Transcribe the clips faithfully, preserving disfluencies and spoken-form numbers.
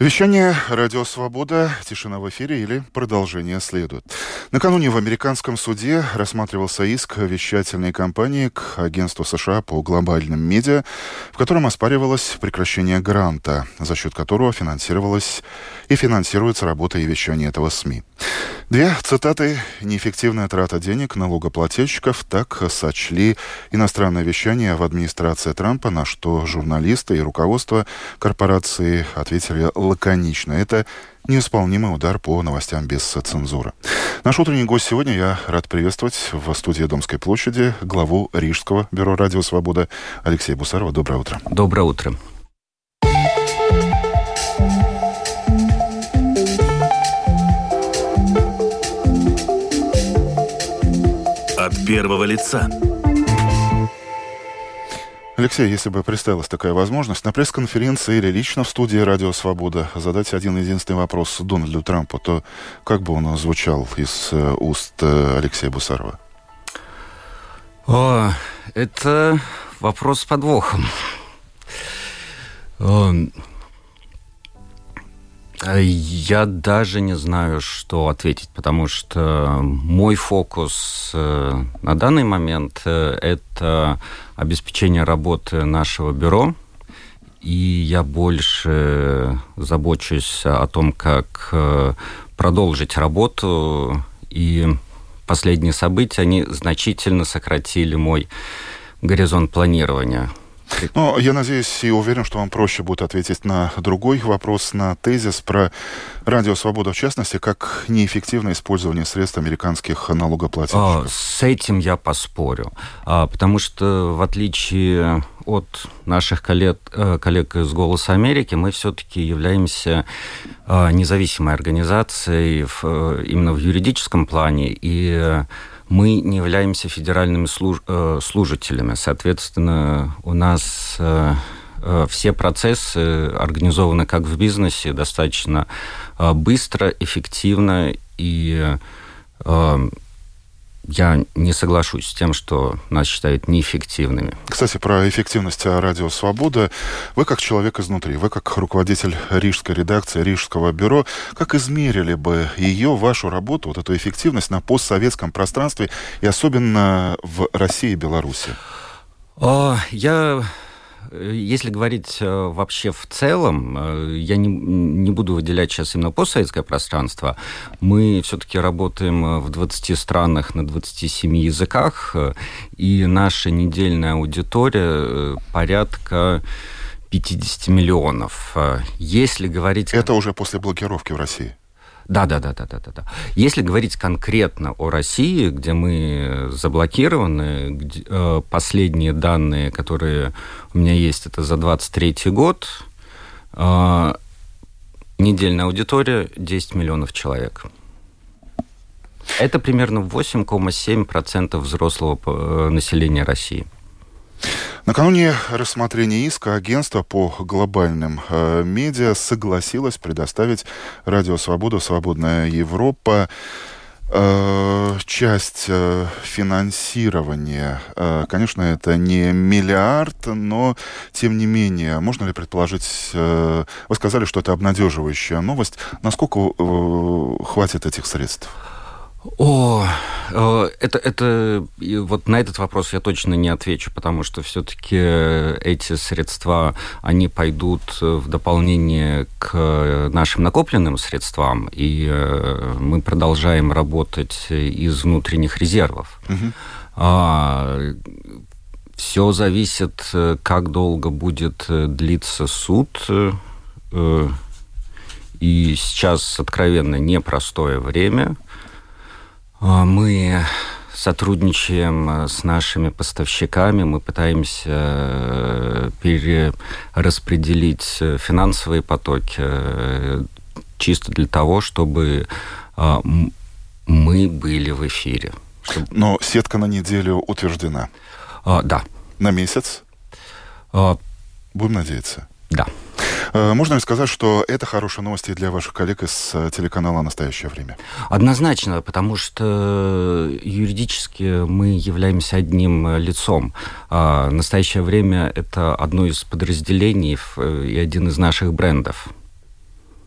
Вещание «Радио Свобода», тишина в эфире или продолжение следует. Накануне в американском суде рассматривался иск вещательной компании к агентству США по глобальным медиа, в котором оспаривалось прекращение гранта, за счет которого финансировалась и финансируется работа и вещание этого СМИ. Две цитаты: «Неэффективная трата денег налогоплательщиков», так сочли иностранное вещание в администрации Трампа, на что журналисты и руководство корпорации ответили лаконично. Это неисполнимый удар по новостям без цензуры. Наш утренний гость сегодня, я рад приветствовать в студии Домской площади главу Рижского бюро «Радио Свобода» Алексея Бусарова. Доброе утро. Доброе утро. От первого лица. Алексей, если бы представилась такая возможность, на пресс-конференции или лично в студии «Радио Свобода» задать один единственный вопрос Дональду Трампу, то как бы он звучал из уст Алексея Бусарова? О, это вопрос с подвохом. Я даже не знаю, что ответить, потому что мой фокус на данный момент – это обеспечение работы нашего бюро, и я больше забочусь о том, как продолжить работу, и последние события, они значительно сократили мой горизонт планирования. Ну, я надеюсь и уверен, что вам проще будет ответить на другой вопрос, на тезис про «Радио Свобода», в частности, как неэффективное использование средств американских налогоплательщиков. С этим я поспорю, потому что, в отличие от наших коллег, коллег из «Голоса Америки», мы все-таки являемся независимой организацией в, именно в юридическом плане, и мы не являемся федеральными служ... служителями. Соответственно, у нас все процессы организованы, как в бизнесе, достаточно быстро, эффективно, и я не соглашусь с тем, что нас считают неэффективными. Кстати, про эффективность «Радио Свобода». Вы как человек изнутри, вы как руководитель рижской редакции, Рижского бюро, как измерили бы ее, вашу работу, вот эту эффективность на постсоветском пространстве и особенно в России и Беларуси? Я... Если говорить вообще в целом, я не, не буду выделять сейчас именно постсоветское пространство. Мы все-таки работаем в двадцати странах на двадцати семи языках, и наша недельная аудитория порядка пятьдесят миллионов. Если говорить... Это уже после блокировки в России? Да, да, да, да, да, да. Если говорить конкретно о России, где мы заблокированы, где, э, последние данные, которые у меня есть, это за двадцать третий год, э, недельная аудитория десять миллионов человек. Это примерно восемь целых семь десятых процента взрослого населения России. Накануне рассмотрения иска агентство по глобальным э, медиа согласилось предоставить «Радио Свобода», «Свободная Европа» э, часть э, финансирования. Э, конечно, это не миллиард, но тем не менее, можно ли предположить, э, вы сказали, что это обнадеживающая новость, насколько э, хватит этих средств? О, это, это, вот на этот вопрос я точно не отвечу, потому что все-таки эти средства, они пойдут в дополнение к нашим накопленным средствам, и мы продолжаем работать из внутренних резервов. Угу. А, все зависит, как долго будет длиться суд, и сейчас откровенно непростое время. Мы сотрудничаем с нашими поставщиками, мы пытаемся перераспределить финансовые потоки чисто для того, чтобы мы были в эфире. Но сетка на неделю утверждена? А, да. На месяц? А, Будем надеяться. Да. Можно ли сказать, что это хорошие новости для ваших коллег из телеканала «Настоящее время»? Однозначно, потому что юридически мы являемся одним лицом. А «Настоящее время» — это одно из подразделений и один из наших брендов.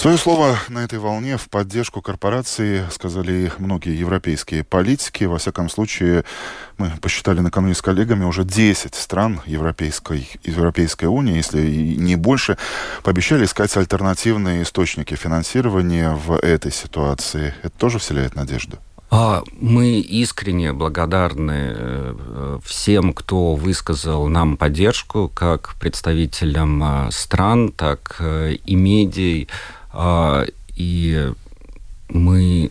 Свое слово на этой волне в поддержку корпорации сказали многие европейские политики. Во всяком случае, мы посчитали накануне с коллегами, уже десять стран Европейской, Европейской Унии, если не больше, пообещали искать альтернативные источники финансирования в этой ситуации. Это тоже вселяет надежду? Мы искренне благодарны всем, кто высказал нам поддержку, как представителям стран, так и медий. И мы,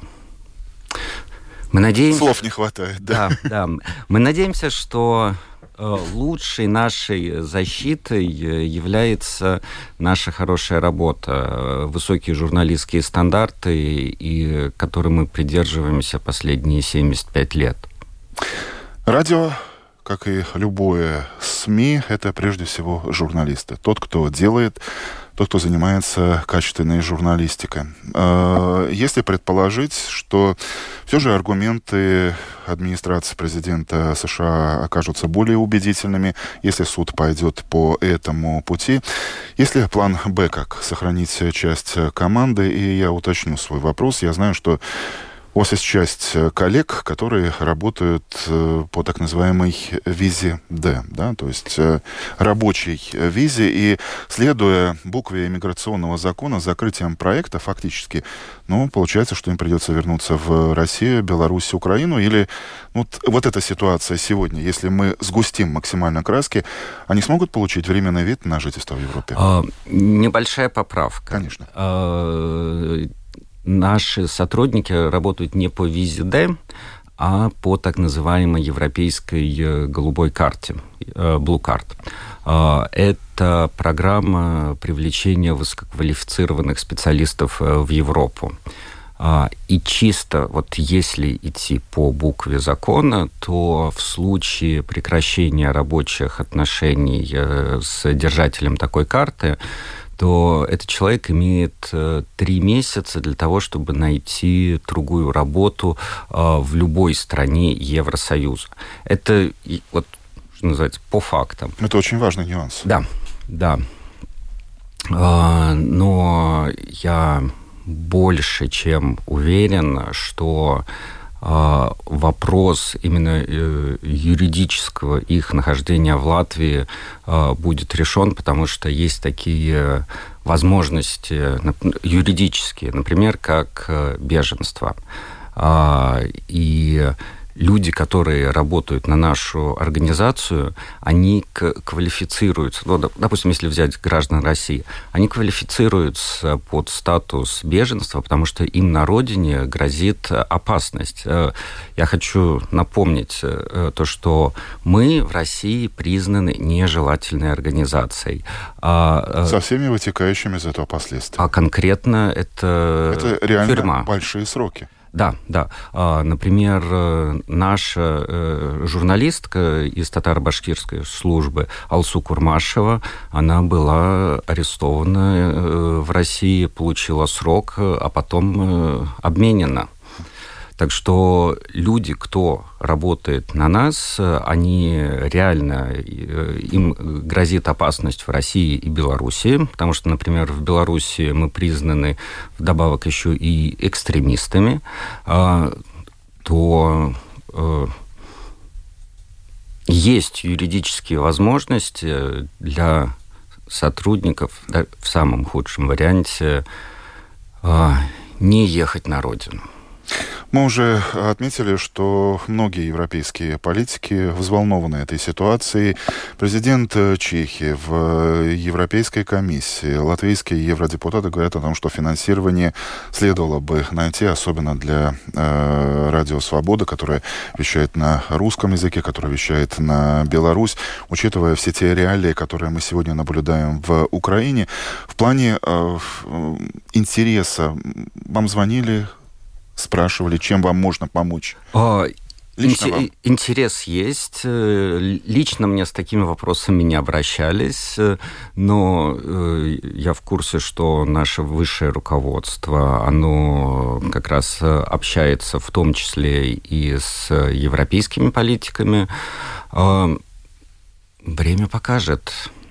мы надеемся... Слов не хватает, да? Да, да. Мы надеемся, что лучшей нашей защитой является наша хорошая работа, высокие журналистские стандарты, и которым мы придерживаемся последние семьдесят пять лет. Радио, как и любое СМИ, это прежде всего журналисты. Тот, кто делает, тот, кто занимается качественной журналистикой. Если предположить, что все же аргументы администрации президента США окажутся более убедительными, если суд пойдет по этому пути, если план Б, как сохранить часть команды, и я уточню свой вопрос, я знаю, что у вас есть часть коллег, которые работают по так называемой визе Д, да, то есть рабочей визе, и следуя букве иммиграционного закона, с закрытием проекта фактически, ну, получается, что им придется вернуться в Россию, Беларусь, Украину, или вот, вот эта ситуация сегодня, если мы сгустим максимально краски, они смогут получить временный вид на жительство в Европе? А, небольшая поправка. Конечно. А, Наши сотрудники работают не по визе Д, а по так называемой европейской голубой карте, Blue Card. Это программа привлечения высококвалифицированных специалистов в Европу. И чисто вот если идти по букве закона, то в случае прекращения рабочих отношений с держателем такой карты, то этот человек имеет три месяца для того, чтобы найти другую работу в любой стране Евросоюза. Это, вот, что называется, по фактам. Это очень важный нюанс. Да, да. Но я больше чем уверен, что вопрос именно юридического их нахождения в Латвии будет решен, потому что есть такие возможности юридические, например, как беженство. И люди, которые работают на нашу организацию, они квалифицируются, ну, допустим, если взять граждан России, они квалифицируются под статус беженства, потому что им на родине грозит опасность. Я хочу напомнить то, что мы в России признаны нежелательной организацией. Со всеми вытекающими из этого последствиями. А конкретно это, это реально тюрьма. Большие сроки. Да, да. Например, наша журналистка из татаро-башкирской службы Алсу Курмашева, она была арестована в России, получила срок, а потом обменена. Так что люди, кто работает на нас, они реально, им грозит опасность в России и Беларуси, потому что, например, в Беларуси мы признаны вдобавок еще и экстремистами, то есть юридические возможности для сотрудников, да, в самом худшем варианте, не ехать на родину. Мы уже отметили, что многие европейские политики взволнованы этой ситуацией. Президент Чехии в Европейской комиссии, латвийские евродепутаты говорят о том, что финансирование следовало бы найти, особенно для э, Радио Свобода, которое вещает на русском языке, которое вещает на Беларусь, учитывая все те реалии, которые мы сегодня наблюдаем в Украине. В плане э, интереса вам звонили, спрашивали, чем вам можно помочь? Лично Ин- интерес есть. Лично мне с такими вопросами не обращались, но я в курсе, что наше высшее руководство, оно как раз общается в том числе и с европейскими политиками. Время покажет.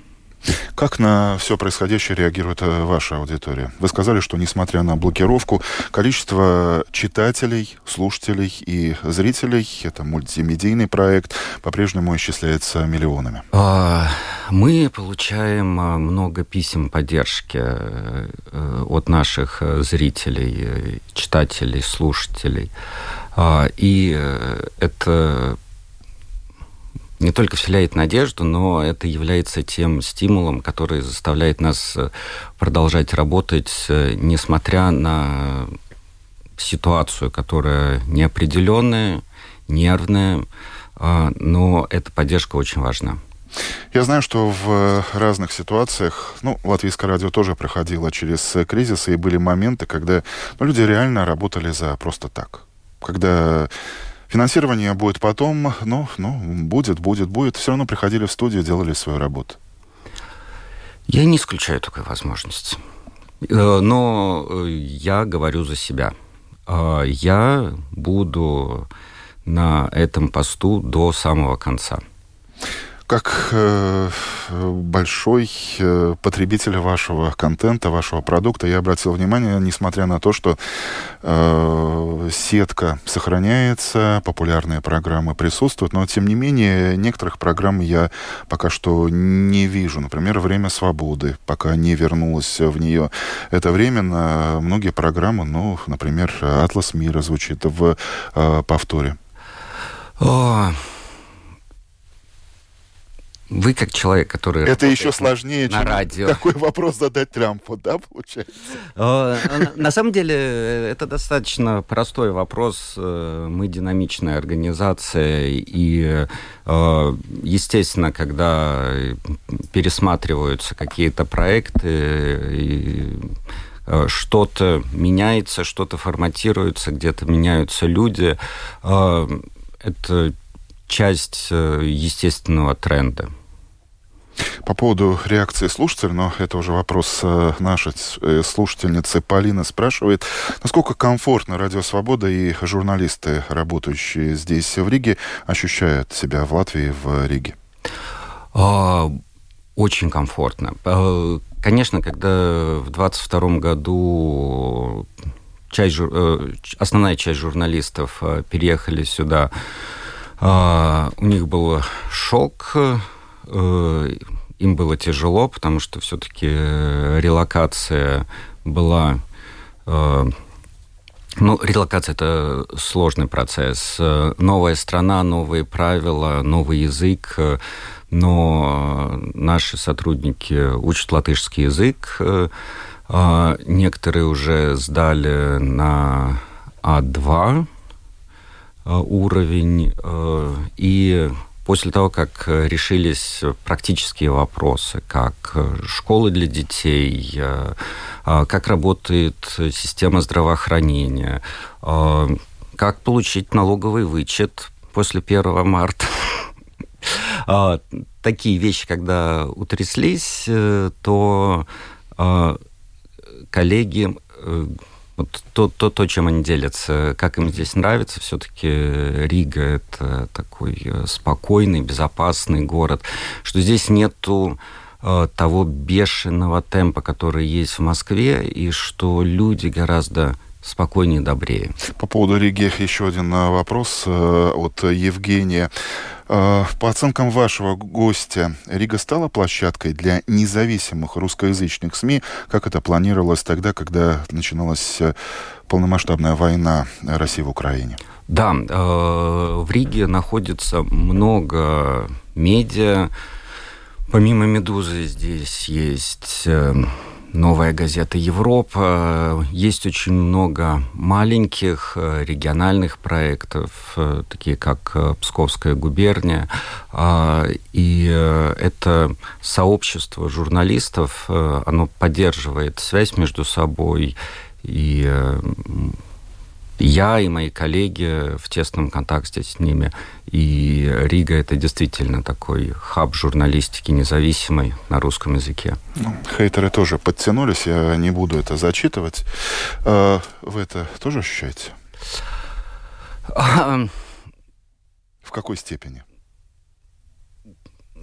Как на все происходящее реагирует ваша аудитория? Вы сказали, что, несмотря на блокировку, количество читателей, слушателей и зрителей, это мультимедийный проект, по-прежнему исчисляется миллионами. Мы получаем много писем поддержки от наших зрителей, читателей, слушателей. И это не только вселяет надежду, но это является тем стимулом, который заставляет нас продолжать работать, несмотря на ситуацию, которая неопределенная, нервная, но эта поддержка очень важна. Я знаю, что в разных ситуациях, ну, Латвийское радио тоже проходило через кризисы, и были моменты, когда ну, люди реально работали за просто так. Когда финансирование будет потом, ну, ну, будет, будет, будет. Все равно приходили в студию, делали свою работу. Я не исключаю такой возможности. Но я говорю за себя. Я буду на этом посту до самого конца. Как э, большой э, потребитель вашего контента, вашего продукта, я обратил внимание, несмотря на то, что э, сетка сохраняется, популярные программы присутствуют, но, тем не менее, некоторых программ я пока что не вижу. Например, «Время свободы», пока не вернулась в нее это временно. Многие программы, ну, например, «Атлас мира» звучит в э, повторе. О... Вы как человек, который это еще сложнее, на чем радио. Такой вопрос задать Трампу, да, получается? На самом деле, это достаточно простой вопрос. Мы динамичная организация, и, естественно, когда пересматриваются какие-то проекты, что-то меняется, что-то форматируется, где-то меняются люди. Это часть естественного тренда. По поводу реакции слушателей, но это уже вопрос нашей слушательницы Полина спрашивает, насколько комфортно «Радио Свобода» и журналисты, работающие здесь, в Риге, ощущают себя в Латвии, в Риге? Очень комфортно. Конечно, когда в двадцать втором году часть, основная часть журналистов переехали сюда, у них был шок, им было тяжело, потому что все-таки релокация была... Ну, релокация – это сложный процесс. Новая страна, новые правила, новый язык, но наши сотрудники учат латышский язык. Некоторые уже сдали на а два уровень, и после того, как решились практические вопросы, как школы для детей, как работает система здравоохранения, как получить налоговый вычет после первого марта, такие вещи, когда утряслись, то коллеги... Вот то, то, то, чем они делятся, как им здесь нравится, все-таки Рига – это такой спокойный, безопасный город, что здесь нету э, того бешеного темпа, который есть в Москве, и что люди гораздо спокойнее и добрее. По поводу Риги еще один вопрос э, от Евгения. По оценкам вашего гостя, Рига стала площадкой для независимых русскоязычных СМИ, как это планировалось тогда, когда начиналась полномасштабная война России в Украине? Да, в Риге находится много медиа. Помимо «Медузы» здесь есть «Новая газета Европа». Есть очень много маленьких региональных проектов, такие как Псковская губерния. И это сообщество журналистов, оно поддерживает связь между собой. И я и мои коллеги в тесном контакте с ними. И Рига – это действительно такой хаб журналистики независимой на русском языке. Ну, хейтеры тоже подтянулись, я не буду это зачитывать. А вы это тоже ощущаете? В какой степени?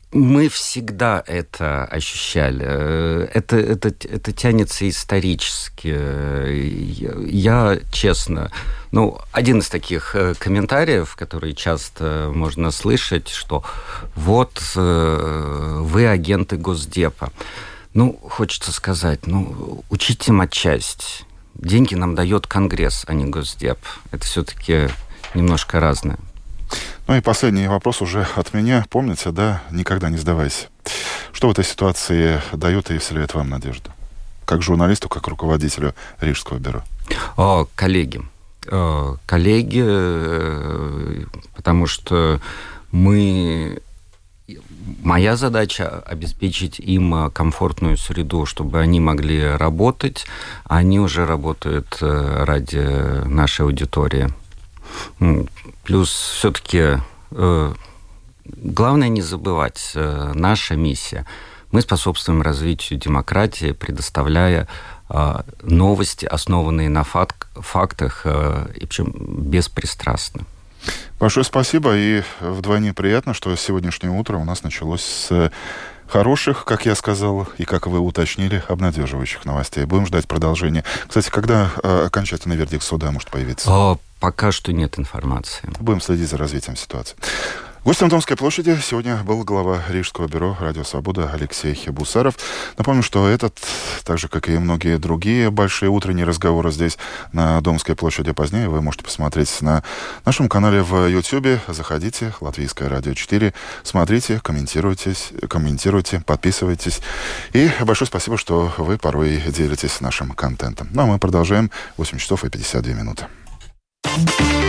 Мы всегда это ощущали. Это, это, это тянется исторически. Я, честно... Ну, один из таких комментариев, которые часто можно слышать, что вот вы агенты Госдепа. Ну, хочется сказать, ну, учите матчасть. Деньги нам дает Конгресс, а не Госдеп. Это все-таки немножко разное. Ну и последний вопрос уже от меня. Помните, да, никогда не сдавайся. Что в этой ситуации дает и вселяет вам надежду? Как журналисту, как руководителю Рижского бюро? О, коллеги. О, коллеги, потому что мы... Моя задача — обеспечить им комфортную среду, чтобы они могли работать. Они уже работают ради нашей аудитории. Плюс все-таки э, главное не забывать, э, наша миссия. Мы способствуем развитию демократии, предоставляя э, новости, основанные на фак- фактах, э, и причем беспристрастно. Большое спасибо, и вдвойне приятно, что сегодняшнее утро у нас началось с хороших, как я сказал, и как вы уточнили, обнадеживающих новостей. Будем ждать продолжения. Кстати, когда э, окончательный вердикт суда может появиться? О, пока что нет информации. Будем следить за развитием ситуации. Гостем Домской площади сегодня был глава Рижского бюро «Радио Свобода» Алексей Бусаров. Напомню, что этот, так же, как и многие другие большие утренние разговоры здесь, на Домской площади позднее, вы можете посмотреть на нашем канале в Ютьюбе. Заходите, Латвийское радио четыре, смотрите, комментируйте, комментируйте, подписывайтесь. И большое спасибо, что вы порой делитесь нашим контентом. Ну, а мы продолжаем. восемь часов и пятьдесят две минуты.